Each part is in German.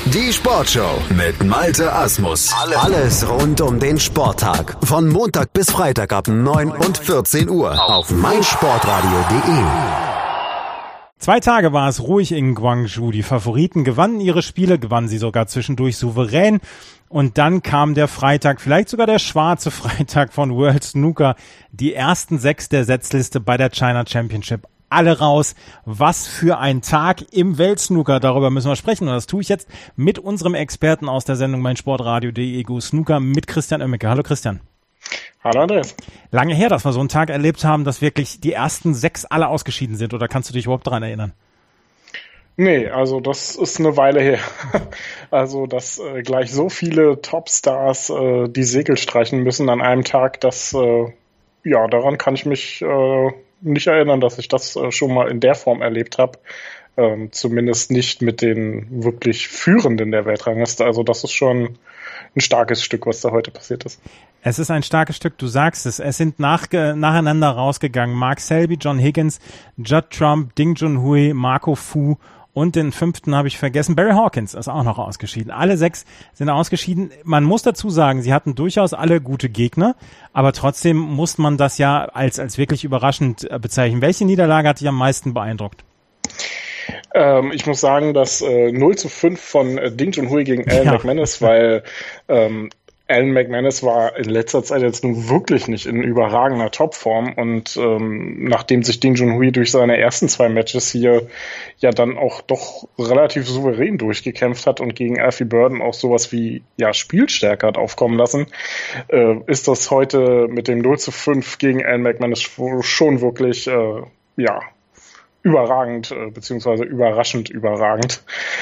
Die Sportshow mit Malte Asmus. Alles rund um den Sporttag. Von Montag bis Freitag ab 9 und 14 Uhr auf meinsportradio.de. 2 Tage war es ruhig in Gwangju. Die Favoriten gewannen ihre Spiele, gewannen sie sogar zwischendurch souverän. Und dann kam der Freitag, vielleicht sogar der schwarze Freitag von World Snooker. Die ersten 6 der Setzliste bei der China Championship. Alle raus. Was für ein Tag im Weltsnooker. Darüber müssen wir sprechen. Und das tue ich jetzt mit unserem Experten aus der Sendung meinsportradio.de Go Snooker mit Christian Oemmeke. Hallo Christian. Hallo Andreas. Lange her, dass wir so einen Tag erlebt haben, dass wirklich die ersten 6 alle ausgeschieden sind. Oder kannst du dich überhaupt daran erinnern? Nee, also das ist eine Weile her. Also, dass gleich so viele Topstars die Segel streichen müssen an einem Tag, daran kann ich mich nicht erinnern, dass ich das schon mal in der Form erlebt habe. Zumindest nicht mit den wirklich Führenden der Weltrangliste. Also das ist schon ein starkes Stück, was da heute passiert ist. Es ist ein starkes Stück, du sagst es. Es sind nacheinander rausgegangen. Mark Selby, John Higgins, Judd Trump, Ding Junhui, Marco Fu und den 5. habe ich vergessen. Barry Hawkins ist auch noch ausgeschieden. Alle 6 sind ausgeschieden. Man muss dazu sagen, sie hatten durchaus alle gute Gegner, aber trotzdem muss man das ja als wirklich überraschend bezeichnen. Welche Niederlage hat dich am meisten beeindruckt? Ich muss sagen, dass 0-5 von Ding Junhui gegen Alan McManus, weil Alan McManus war in letzter Zeit jetzt nun wirklich nicht in überragender Topform und nachdem sich Ding Junhui durch seine ersten 2 Matches hier ja dann auch doch relativ souverän durchgekämpft hat und gegen Alfie Burden auch sowas wie Spielstärke hat aufkommen lassen, ist das heute mit dem 0-5 gegen Alan McManus schon wirklich überragend, beziehungsweise überraschend überragend.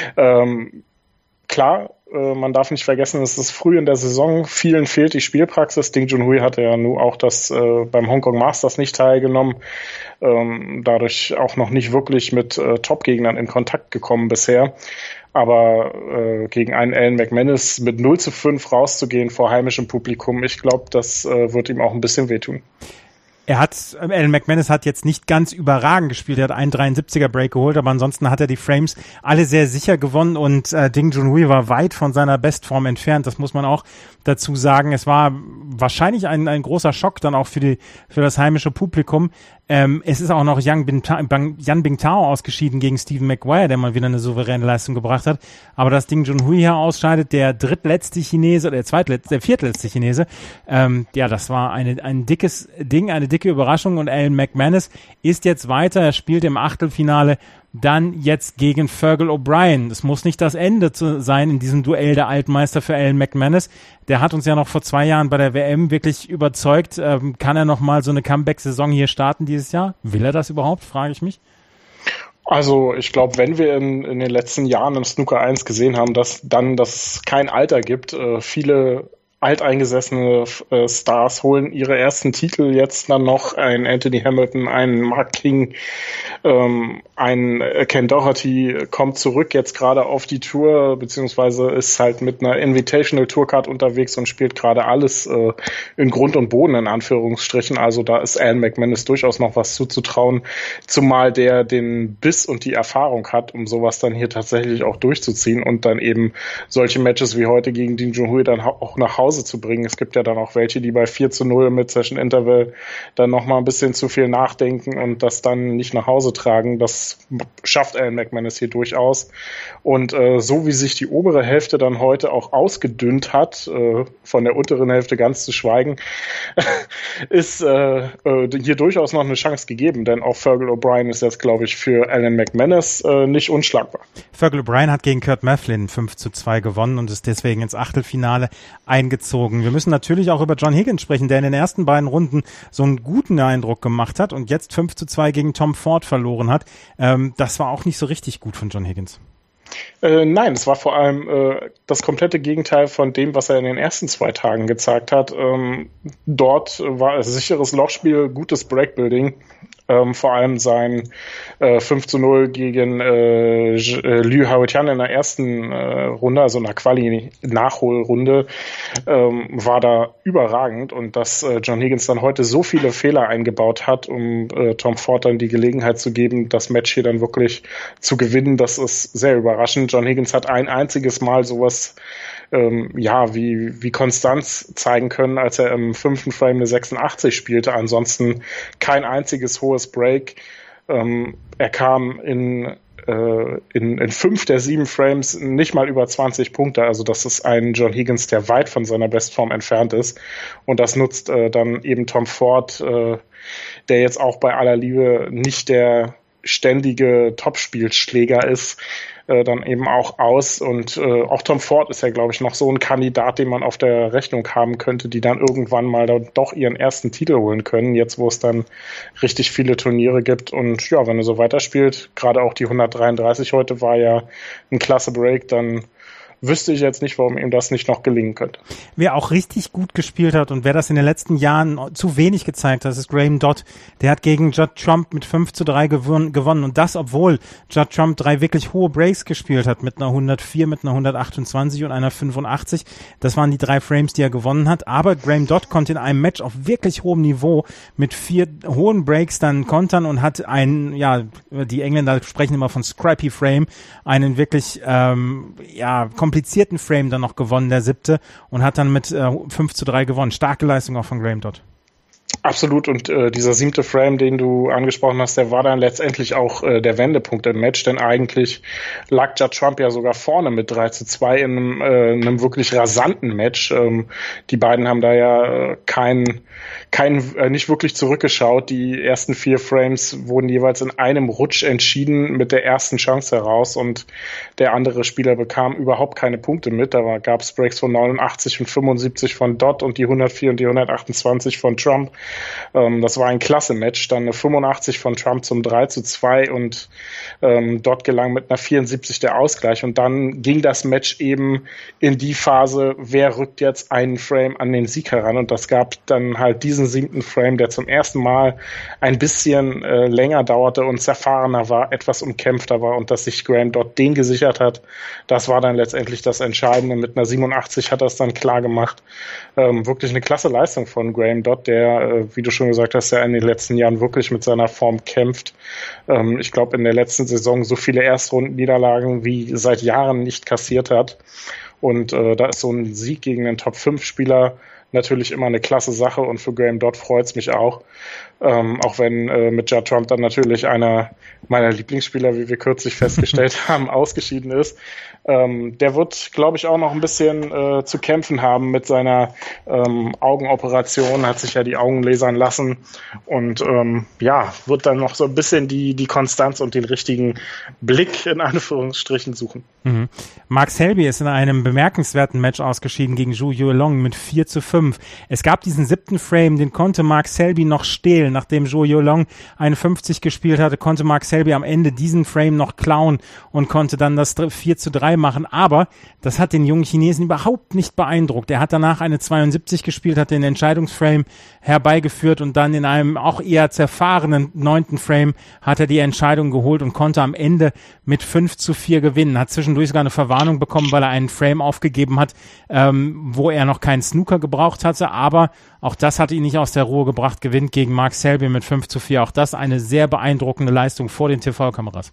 Klar, man darf nicht vergessen, es ist früh in der Saison, vielen fehlt die Spielpraxis. Ding Junhui hatte ja nun auch das beim Hongkong Masters nicht teilgenommen, dadurch auch noch nicht wirklich mit Top-Gegnern in Kontakt gekommen bisher. Aber gegen einen Alan McManus mit 0-5 rauszugehen vor heimischem Publikum, ich glaube, das wird ihm auch ein bisschen wehtun. Alan McManus hat jetzt nicht ganz überragend gespielt, er hat einen 73er Break geholt, aber ansonsten hat er die Frames alle sehr sicher gewonnen und Ding Junhui war weit von seiner Bestform entfernt, das muss man auch dazu sagen. Es war wahrscheinlich ein großer Schock dann auch für das heimische Publikum. Es ist auch noch Yan Bingtao ausgeschieden gegen Stephen Maguire, der mal wieder eine souveräne Leistung gebracht hat. Aber dass Ding Junhui hier ausscheidet, der drittletzte Chinese oder der viertletzte Chinese, das war ein dickes Ding, eine dicke Überraschung. Und Alan McManus ist jetzt weiter, er spielt im Achtelfinale dann jetzt gegen Fergal O'Brien. Das muss nicht das Ende sein in diesem Duell der Altmeister für Alan McManus. Der hat uns ja noch vor 2 Jahren bei der WM wirklich überzeugt. Kann er noch mal so eine Comeback-Saison hier starten dieses Jahr? Will er das überhaupt, frage ich mich. Also ich glaube, wenn wir in den letzten Jahren im Snooker 1 gesehen haben, dass es kein Alter gibt, viele alteingesessene Stars holen ihre ersten Titel jetzt dann noch. Ein Anthony Hamilton, ein Mark King, ein Ken Doherty kommt zurück jetzt gerade auf die Tour, beziehungsweise ist halt mit einer Invitational Tourcard unterwegs und spielt gerade alles in Grund und Boden in Anführungsstrichen. Also da ist Alan McManus durchaus noch was zuzutrauen, zumal der den Biss und die Erfahrung hat, um sowas dann hier tatsächlich auch durchzuziehen und dann eben solche Matches wie heute gegen Ding Junhui dann auch nach Hause zu bringen. Es gibt ja dann auch welche, die bei 4-0 mit Session Interval dann nochmal ein bisschen zu viel nachdenken und das dann nicht nach Hause tragen. Das schafft Alan McManus hier durchaus. Und so wie sich die obere Hälfte dann heute auch ausgedünnt hat, von der unteren Hälfte ganz zu schweigen, ist hier durchaus noch eine Chance gegeben, denn auch Fergal O'Brien ist jetzt, glaube ich, für Alan McManus nicht unschlagbar. Fergal O'Brien hat gegen Kurt Maflin 5-2 gewonnen und ist deswegen ins Achtelfinale eingezogen. Wir müssen natürlich auch über John Higgins sprechen, der in den ersten beiden Runden so einen guten Eindruck gemacht hat und jetzt 5-2 gegen Tom Ford verloren hat. Das war auch nicht so richtig gut von John Higgins. Nein, es war vor allem das komplette Gegenteil von dem, was er in den ersten 2 Tagen gezeigt hat. Dort war es sicheres Lochspiel, gutes Breakbuilding Vor allem sein 5-0 gegen Liu Haotian in der ersten Runde, also in der Quali-Nachholrunde, war da überragend. Und dass John Higgins dann heute so viele Fehler eingebaut hat, um Tom Ford dann die Gelegenheit zu geben, das Match hier dann wirklich zu gewinnen, das ist sehr überraschend. John Higgins hat ein einziges Mal sowas wie Konstanz zeigen können, als er im 5. Frame eine 86 spielte. Ansonsten kein einziges hohes Break. Er kam in 5 der 7 Frames nicht mal über 20 Punkte. Also das ist ein John Higgins, der weit von seiner Bestform entfernt ist. Und das nutzt dann eben Tom Ford, der jetzt auch bei aller Liebe nicht der ständige Topspielschläger ist, dann eben auch aus. Und auch Tom Ford ist ja, glaube ich, noch so ein Kandidat, den man auf der Rechnung haben könnte, die dann irgendwann mal doch ihren ersten Titel holen können, jetzt wo es dann richtig viele Turniere gibt. Und ja, wenn er so weiterspielt, gerade auch die 133 heute war ja ein klasse Break, dann wüsste ich jetzt nicht, warum ihm das nicht noch gelingen könnte. Wer auch richtig gut gespielt hat und wer das in den letzten Jahren zu wenig gezeigt hat, ist Graham Dodd. Der hat gegen Judd Trump mit 5-3 gewonnen und das, obwohl Judd Trump 3 wirklich hohe Breaks gespielt hat, mit einer 104, mit einer 128 und einer 85. Das waren die 3 Frames, die er gewonnen hat, aber Graham Dodd konnte in einem Match auf wirklich hohem Niveau mit 4 hohen Breaks dann kontern und hat die Engländer sprechen immer von Scrappy Frame, einen wirklich komplizierten Frame dann noch gewonnen, der 7. und hat dann mit 5-3 gewonnen. Starke Leistung auch von Graham Dodd. Absolut, und dieser 7. Frame, den du angesprochen hast, der war dann letztendlich auch der Wendepunkt im Match, denn eigentlich lag Judd Trump ja sogar vorne mit 3-2 in einem wirklich rasanten Match. Die beiden haben da ja nicht wirklich zurückgeschaut. Die ersten 4 Frames wurden jeweils in einem Rutsch entschieden mit der ersten Chance heraus und der andere Spieler bekam überhaupt keine Punkte mit. Da gab es Breaks von 89 und 75 von Dodd und die 104 und die 128 von Trump. Das war ein klasse Match. Dann eine 85 von Trump zum 3-2 und Dodd gelang mit einer 74 der Ausgleich. Und dann ging das Match eben in die Phase, wer rückt jetzt einen Frame an den Sieg heran. Und das gab dann halt diesen 7. Frame, der zum ersten Mal ein bisschen länger dauerte und zerfahrener war, etwas umkämpfter war und dass sich Graham Dodd den gesichert hat. Das war dann letztendlich das Entscheidende. Mit einer 87 hat er es dann klar gemacht. Wirklich eine klasse Leistung von Graham Dodd, der, wie du schon gesagt hast, ja in den letzten Jahren wirklich mit seiner Form kämpft. Ich glaube, in der letzten Saison so viele Erstrundenniederlagen wie seit Jahren nicht kassiert hat. Und da ist so ein Sieg gegen einen Top-5-Spieler natürlich immer eine klasse Sache und für Graham Dodd freut's mich auch. Auch wenn mit Judd Trump dann natürlich einer meiner Lieblingsspieler, wie wir kürzlich festgestellt haben, ausgeschieden ist. Der wird, glaube ich, auch noch ein bisschen zu kämpfen haben mit seiner Augenoperation, hat sich ja die Augen lasern lassen und wird dann noch so ein bisschen die Konstanz und den richtigen Blick in Anführungsstrichen suchen. Mhm. Mark Selby ist in einem bemerkenswerten Match ausgeschieden gegen Zhou Yuelong mit 4-5. Es gab diesen 7. Frame, den konnte Mark Selby noch stehlen. Nachdem Zhou Yuelong 51 gespielt hatte, konnte Mark Selby am Ende diesen Frame noch klauen und konnte dann das 4-3 machen. Aber das hat den jungen Chinesen überhaupt nicht beeindruckt. Er hat danach eine 72 gespielt, hat den Entscheidungsframe herbeigeführt und dann in einem auch eher zerfahrenen 9. Frame hat er die Entscheidung geholt und konnte am Ende mit 5-4 gewinnen. Hat zwischendurch sogar eine Verwarnung bekommen, weil er einen Frame aufgegeben hat, wo er noch keinen Snooker gebraucht hatte, aber auch das hat ihn nicht aus der Ruhe gebracht, gewinnt gegen Mark Selby mit 5-4. Auch das eine sehr beeindruckende Leistung vor den TV-Kameras.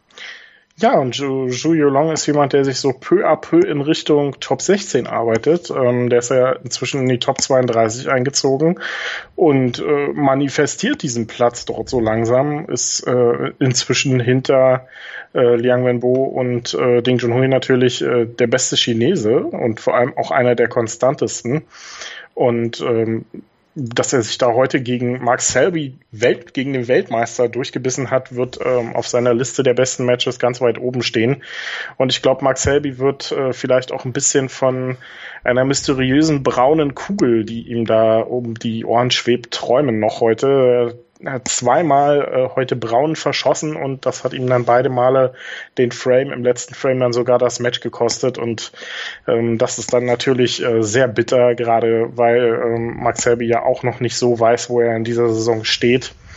Ja, und Zhou Yuelong ist jemand, der sich so peu à peu in Richtung Top 16 arbeitet. Der ist ja inzwischen in die Top 32 eingezogen und manifestiert diesen Platz dort so langsam, ist inzwischen hinter Liang Wenbo und Ding Junhui natürlich der beste Chinese und vor allem auch einer der konstantesten. Und dass er sich da heute gegen Mark Selby gegen den Weltmeister durchgebissen hat, wird auf seiner Liste der besten Matches ganz weit oben stehen. Und ich glaube, Mark Selby wird vielleicht auch ein bisschen von einer mysteriösen braunen Kugel, die ihm da um die Ohren schwebt, träumen noch heute. Er hat 2-mal heute Braun verschossen und das hat ihm dann beide Male den Frame, im letzten Frame dann sogar das Match gekostet und das ist dann natürlich sehr bitter, gerade weil Mark Selby ja auch noch nicht so weiß, wo er in dieser Saison steht.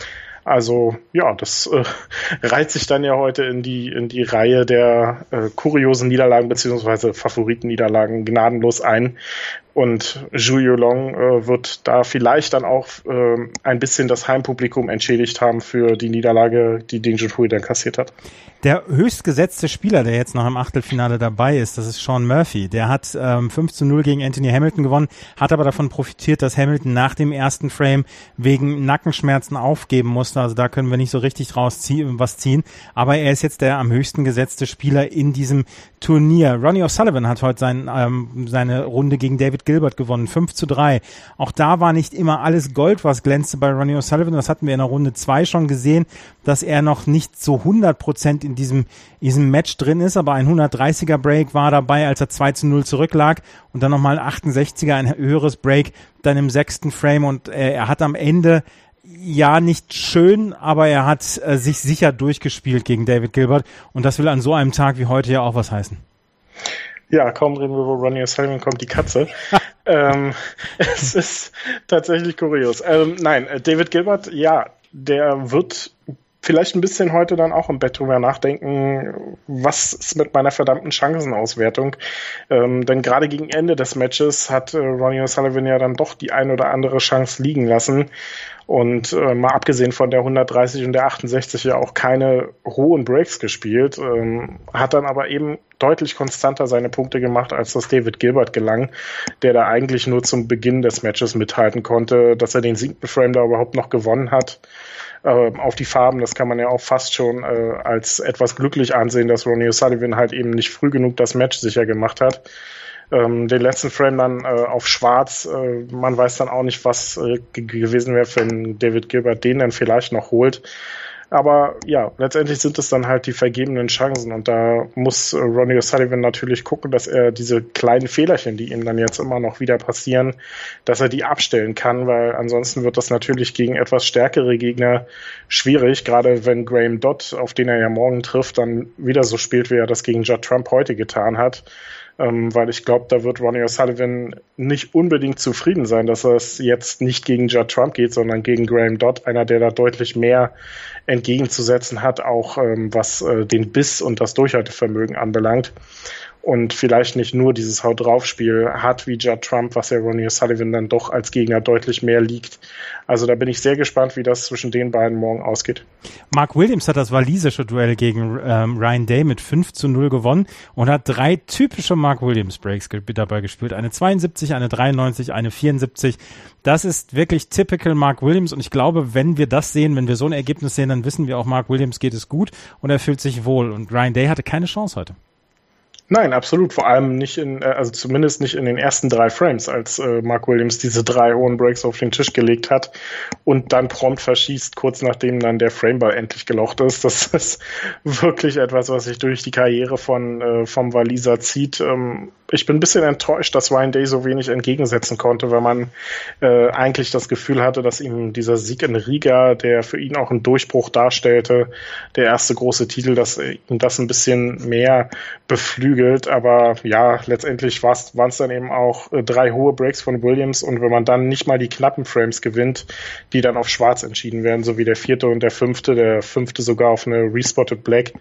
Also ja, das reiht sich dann ja heute in die Reihe der kuriosen Niederlagen beziehungsweise Favoritenniederlagen gnadenlos ein. Und Zhu Yulong wird da vielleicht dann auch ein bisschen das Heimpublikum entschädigt haben für die Niederlage, die Ding Junhui dann kassiert hat. Der höchstgesetzte Spieler, der jetzt noch im Achtelfinale dabei ist, das ist Sean Murphy. Der hat 5-0 gegen Anthony Hamilton gewonnen, hat aber davon profitiert, dass Hamilton nach dem ersten Frame wegen Nackenschmerzen aufgeben musste. Also da können wir nicht so richtig was ziehen. Aber er ist jetzt der am höchsten gesetzte Spieler in diesem Turnier. Ronnie O'Sullivan hat heute seine Runde gegen David Gilbert gewonnen, 5-3. Auch da war nicht immer alles Gold, was glänzte bei Ronnie O'Sullivan. Das hatten wir in der Runde 2 schon gesehen, dass er noch nicht so 100% in diesem Match drin ist, aber ein 130er Break war dabei, als er 2-0 zurücklag und dann nochmal ein 68er, ein höheres Break, dann im 6. Frame und er hat am Ende ja nicht schön, aber er hat sich sicher durchgespielt gegen David Gilbert und das will an so einem Tag wie heute ja auch was heißen. Ja, kaum reden wir, wo Ronnie O'Sullivan kommt, die Katze. Es ist tatsächlich kurios. Nein, David Gilbert, ja, der wird vielleicht ein bisschen heute dann auch im Bett drüber nachdenken, was ist mit meiner verdammten Chancenauswertung. Denn gerade gegen Ende des Matches hat Ronnie O'Sullivan ja dann doch die ein oder andere Chance liegen lassen. Und mal abgesehen von der 130 und der 68 ja auch keine hohen Breaks gespielt, hat dann aber eben deutlich konstanter seine Punkte gemacht, als das David Gilbert gelang, der da eigentlich nur zum Beginn des Matches mithalten konnte, dass er den 7. Frame da überhaupt noch gewonnen hat. Auf die Farben, das kann man ja auch fast schon als etwas glücklich ansehen, dass Ronnie O'Sullivan halt eben nicht früh genug das Match sicher gemacht hat. Den letzten Frame dann auf schwarz, man weiß dann auch nicht, was gewesen wäre, wenn David Gilbert den dann vielleicht noch holt. Aber ja, letztendlich sind es dann halt die vergebenen Chancen und da muss Ronnie O'Sullivan natürlich gucken, dass er diese kleinen Fehlerchen, die ihm dann jetzt immer noch wieder passieren, dass er die abstellen kann, weil ansonsten wird das natürlich gegen etwas stärkere Gegner schwierig, gerade wenn Graham Dodd, auf den er ja morgen trifft, dann wieder so spielt, wie er das gegen Judd Trump heute getan hat. Weil ich glaube, da wird Ronnie O'Sullivan nicht unbedingt zufrieden sein, dass es jetzt nicht gegen Judd Trump geht, sondern gegen Graham Dodd, einer, der da deutlich mehr entgegenzusetzen hat, auch was den Biss und das Durchhaltevermögen anbelangt. Und vielleicht nicht nur dieses Haut-drauf-Spiel hat wie Judd Trump, was ja Ronnie O'Sullivan dann doch als Gegner deutlich mehr liegt. Also da bin ich sehr gespannt, wie das zwischen den beiden morgen ausgeht. Mark Williams hat das walisische Duell gegen Ryan Day mit 5-0 gewonnen und hat 3 typische Mark Williams Breaks dabei gespielt. Eine 72, eine 93, eine 74. Das ist wirklich typical Mark Williams und ich glaube, wenn wir das sehen, wenn wir so ein Ergebnis sehen, dann wissen wir auch, Mark Williams geht es gut und er fühlt sich wohl. Und Ryan Day hatte keine Chance heute. Nein, absolut. Vor allem nicht also zumindest nicht in den ersten 3 Frames, als Mark Williams diese 3 hohen Breaks auf den Tisch gelegt hat und dann prompt verschießt, kurz nachdem dann der Frameball endlich gelocht ist. Das ist wirklich etwas, was sich durch die Karriere vom Waliser zieht. Ich bin ein bisschen enttäuscht, dass Ryan Day so wenig entgegensetzen konnte, weil man eigentlich das Gefühl hatte, dass ihm dieser Sieg in Riga, der für ihn auch einen Durchbruch darstellte, der erste große Titel, dass ihm das ein bisschen mehr beflügelt. Aber ja, letztendlich waren es dann eben auch 3 hohe Breaks von Williams und wenn man dann nicht mal die knappen Frames gewinnt, die dann auf schwarz entschieden werden, so wie der 4. und der 5., der 5. sogar auf eine Respotted Black,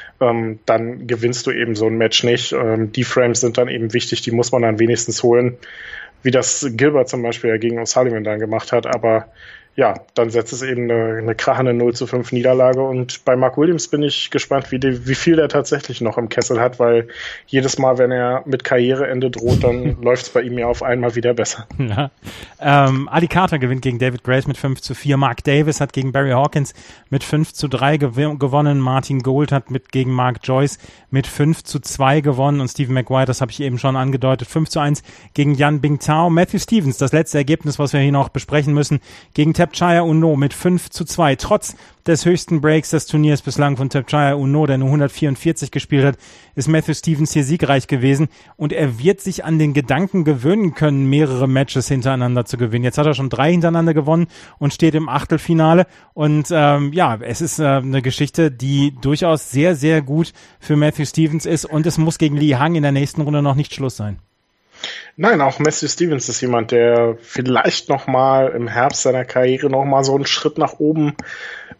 dann gewinnst du eben so ein Match nicht. Die Frames sind dann eben wichtig, die muss man dann wenigstens holen, wie das Gilbert zum Beispiel ja gegen O'Sullivan dann gemacht hat, aber ja, dann setzt es eben eine krachende 0-5 Niederlage und bei Mark Williams bin ich gespannt, wie viel der tatsächlich noch im Kessel hat, weil jedes Mal, wenn er mit Karriereende droht, dann läuft es bei ihm ja auf einmal wieder besser. Ja. Ali Carter gewinnt gegen David Grace mit 5-4, Mark Davis hat gegen Barry Hawkins mit 5-3 gewonnen, Martin Gould hat gegen Mark Joyce mit 5-2 gewonnen und Stephen Maguire, das habe ich eben schon angedeutet, 5-1 gegen Yan Bingtao. Matthew Stevens, das letzte Ergebnis, was wir hier noch besprechen müssen, gegen Tapchaya Uno mit 5-2. Trotz des höchsten Breaks des Turniers bislang von Tapchaya Uno, der nur 144 gespielt hat, ist Matthew Stevens hier siegreich gewesen und er wird sich an den Gedanken gewöhnen können, mehrere Matches hintereinander zu gewinnen. Jetzt hat er schon 3 hintereinander gewonnen und steht im Achtelfinale und es ist eine Geschichte, die durchaus sehr, sehr gut für Matthew Stevens ist und es muss gegen Li Hang in der nächsten Runde noch nicht Schluss sein. Nein, auch Matthew Stevens ist jemand, der vielleicht nochmal im Herbst seiner Karriere nochmal so einen Schritt nach oben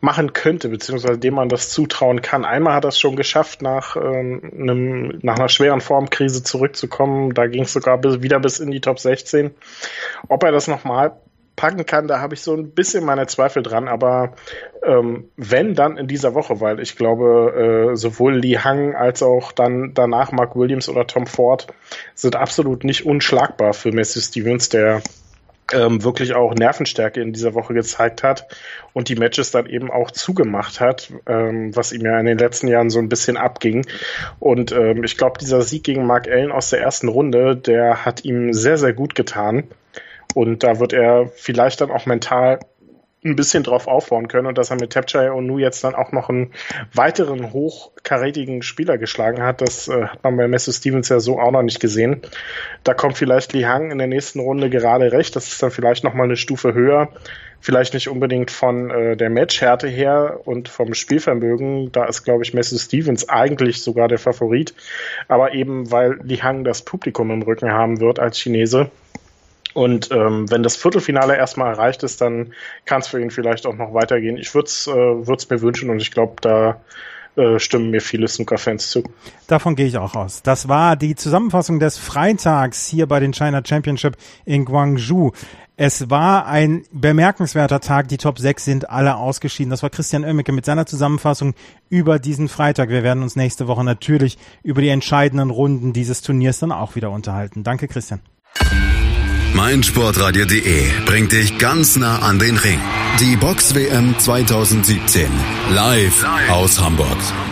machen könnte, beziehungsweise dem man das zutrauen kann. Einmal hat er es schon geschafft, nach einer schweren Formkrise zurückzukommen. Da ging es sogar wieder bis in die Top 16. Ob er das nochmal packen kann, da habe ich so ein bisschen meine Zweifel dran, aber wenn, dann in dieser Woche, weil ich glaube, sowohl Li Hang als auch dann danach Mark Williams oder Tom Ford sind absolut nicht unschlagbar für Matthew Stevens, der wirklich auch Nervenstärke in dieser Woche gezeigt hat und die Matches dann eben auch zugemacht hat, was ihm ja in den letzten Jahren so ein bisschen abging. Und ich glaube, dieser Sieg gegen Mark Allen aus der ersten Runde, der hat ihm sehr, sehr gut getan. Und da wird er vielleicht dann auch mental ein bisschen drauf aufbauen können und dass er mit Tapchai Onu jetzt dann auch noch einen weiteren hochkarätigen Spieler geschlagen hat, das hat man bei Matthew Stevens ja so auch noch nicht gesehen. Da kommt vielleicht Li Hang in der nächsten Runde gerade recht, das ist dann vielleicht nochmal eine Stufe höher, vielleicht nicht unbedingt von der Matchhärte her und vom Spielvermögen, da ist, glaube ich, Matthew Stevens eigentlich sogar der Favorit, aber eben, weil Li Hang das Publikum im Rücken haben wird als Chinese. Und wenn das Viertelfinale erstmal erreicht ist, dann kann es für ihn vielleicht auch noch weitergehen. Ich würde es mir wünschen und ich glaube, da stimmen mir viele Snooker-Fans zu. Davon gehe ich auch aus. Das war die Zusammenfassung des Freitags hier bei den China Championship in Guangzhou. Es war ein bemerkenswerter Tag. Die Top 6 sind alle ausgeschieden. Das war Christian Oemmeke mit seiner Zusammenfassung über diesen Freitag. Wir werden uns nächste Woche natürlich über die entscheidenden Runden dieses Turniers dann auch wieder unterhalten. Danke, Christian. meinsportradio.de bringt dich ganz nah an den Ring. Die Box-WM 2017. Live aus Hamburg.